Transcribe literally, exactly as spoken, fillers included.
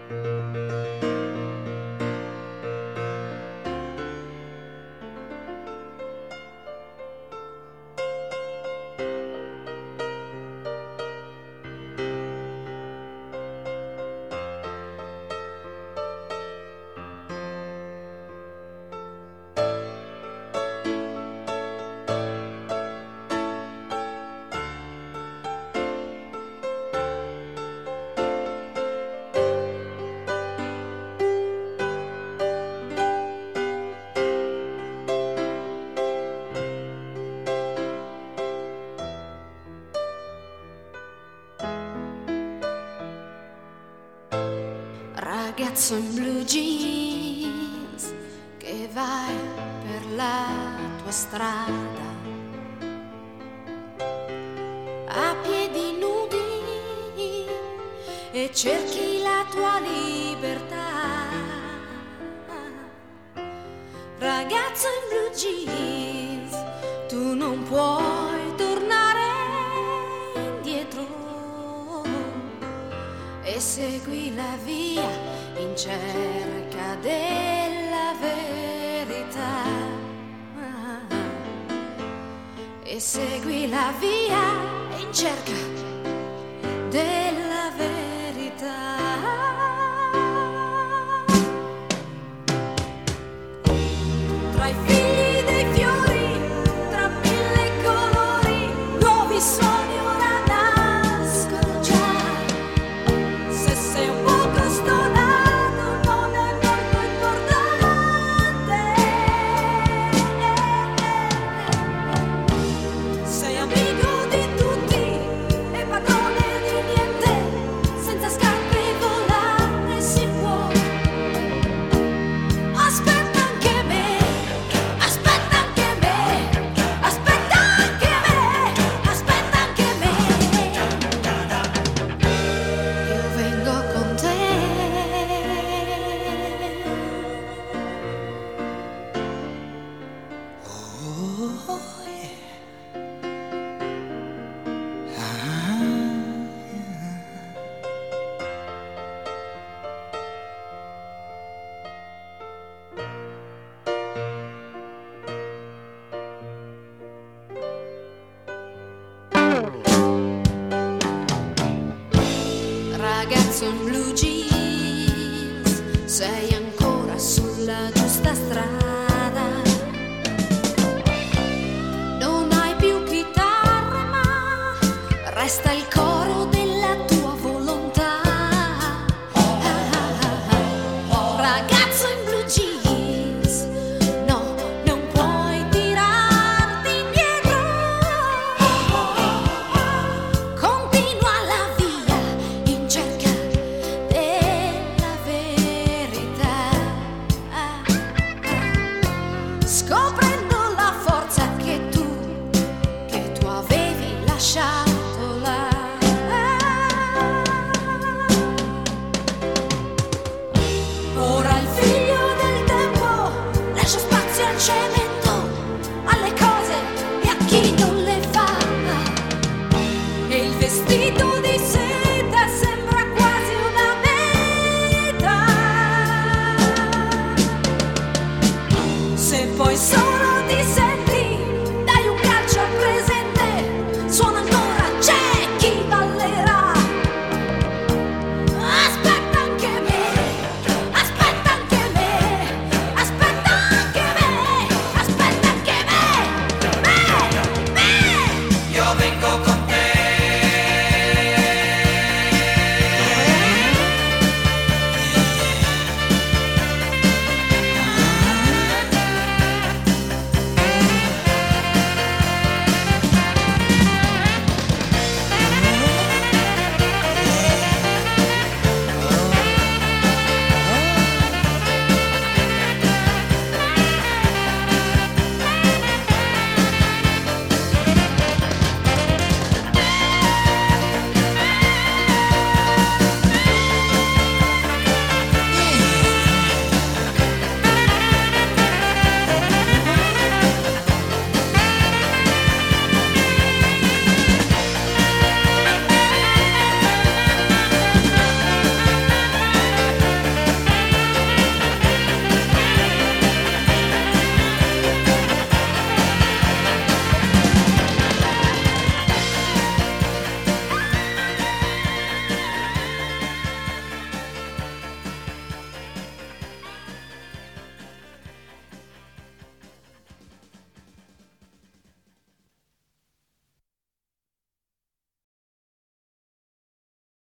Ragazzo in blue jeans che vai per la tua strada a piedi nudi e cerchi la tua libertà. Ragazzo in blue jeans, tu non puoi tornare indietro e segui la via in cerca della verità, e segui la via in cerca della verità. Tra i figli dei fiori, tra mille colori, nuovi suoni ora nascono già. Se sei un poco stonato non è molto importante, sei amico di tutti e padrone di niente, senza scarpe volare si può. Aspetta anche me, aspetta anche me, aspetta anche me, aspetta anche me. Io vengo con te. Oh, yeah. Ah, Ragazzo in blue jeans, sei ancora sulla giusta strada. Non hai più chitarre, ma resta il